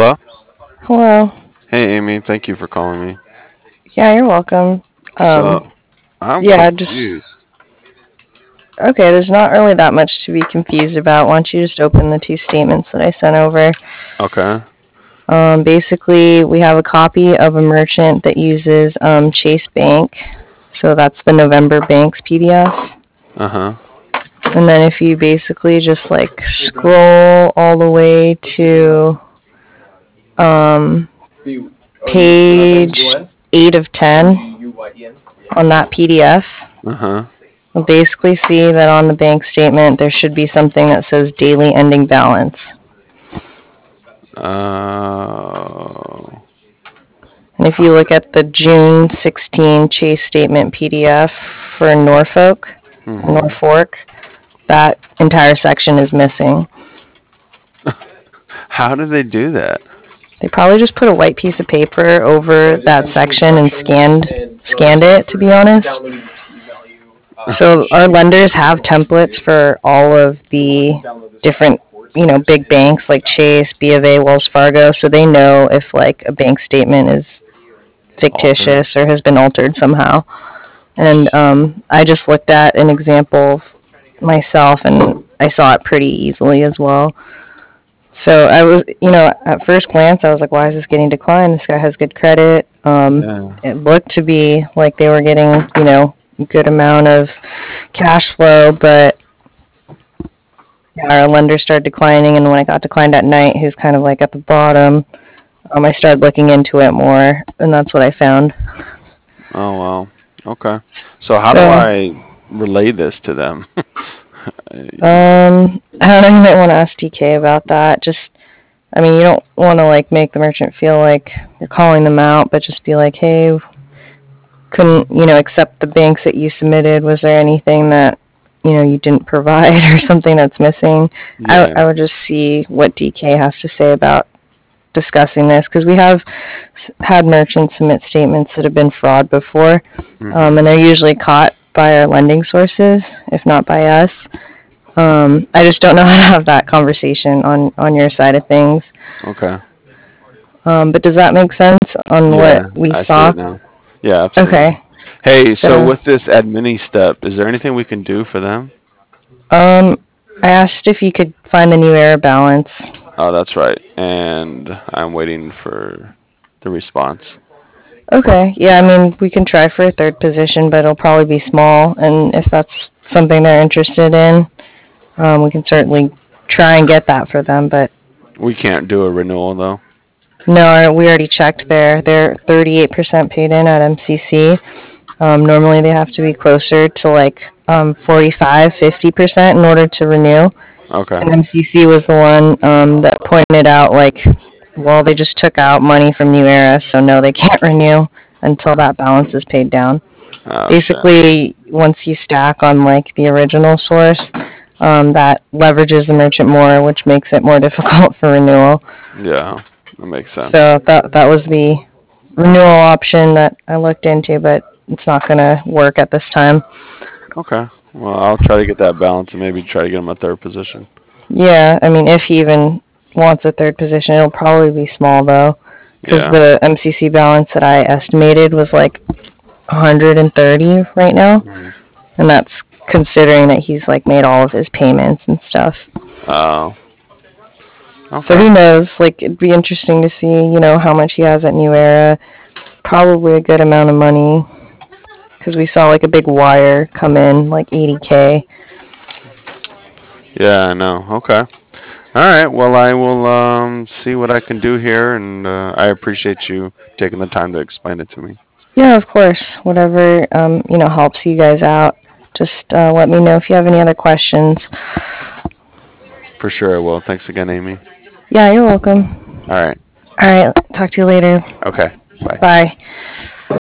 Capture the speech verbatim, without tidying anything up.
Hello? Hello. Hey, Amy. Thank you for calling me. Yeah, you're welcome. Um, So, I'm yeah, just confused. okay. There's not really that much to be confused about. Why don't you just open the two statements that I sent over? Okay. Um, basically, we have a copy of a merchant that uses um, Chase Bank, so that's the November Banks P D F. Uh huh. And then if you basically just like scroll all the way to um, page eight of ten on that P D F. Uh huh. We'll basically see that on the bank statement there should be something that says daily ending balance. Uh. And if you look at the June sixteenth Chase statement P D F for Norfolk, Hmm. Norfolk, that entire section is missing. How did they do that? They probably just put a white piece of paper over that section and scanned scanned it, to be honest. So our lenders have templates for all of the different, you know, big banks like Chase, B of A, Wells Fargo, so they know if like a bank statement is Altered. fictitious or has been altered somehow. And um, I just looked at an example myself, and I saw it pretty easily as well. So I was, you know, at first glance, I was like, why is this getting declined? This guy has good credit. Um, Yeah. it looked to be like they were getting, you know, a good amount of cash flow, but our lender started declining, and when it got declined at night, he was kind of like at the bottom. Um, I started looking into it more, and that's what I found. Oh, wow. Okay. So, how do So, I relay this to them? um, I don't know. You might want to ask D K about that. Just, I mean, you don't want to like make the merchant feel like you're calling them out, but just be like, hey, couldn't you know accept the banks that you submitted? Was there anything that you know you didn't provide or something that's missing? I, Yeah. I would just see what D K has to say about discussing this because we have had merchants submit statements that have been fraud before, um, Hmm. and they're usually caught by our lending sources, if not by us. Um, I just don't know how to have that conversation on on your side of things. Okay. Um, but does that make sense on what Yeah, we I see saw? it now. Yeah, absolutely. Okay, Hey, so so with this admin step, is there anything we can do for them? um, I asked if you could find the new error balance. Oh, that's right. And I'm waiting for the response. Okay, yeah, I mean, we can try for a third position, but it'll probably be small, and if that's something they're interested in, um, we can certainly try and get that for them. But We can't do a renewal though. no, we already checked there. They're thirty-eight percent paid in at M C C. Um, normally, they have to be closer to like um, forty-five, fifty percent in order to renew. Okay. And M C C was the one um, that pointed out, like, well, they just took out money from New Era, so no, they can't renew until that balance is paid down. Okay. Basically, once you stack on like the original source, um, that leverages the merchant more, which makes it more difficult for renewal. Yeah, that makes sense. So that that was the renewal option that I looked into, but it's not going to work at this time. Okay. Well, I'll try to get that balance and maybe try to get him a third position. Yeah, I mean, if he even wants a third position, it'll probably be small though, because Yeah. the M C C balance that I estimated was like one hundred thirty right now, Mhm. and that's considering that he's like made all of his payments and stuff. Oh. So Okay. who knows? Like it'd be interesting to see, you know, how much he has at New Era. Probably a good amount of money because we saw like a big wire come in, like eighty k. Yeah, I know. Okay. All right. Well, I will um see what I can do here, and uh, I appreciate you taking the time to explain it to me. Yeah, of course. Whatever um, you know helps you guys out. Just uh, let me know if you have any other questions. For sure, I will. Thanks again, Amy. Yeah, you're welcome. All right. All right, talk to you later. Okay. Bye. Bye.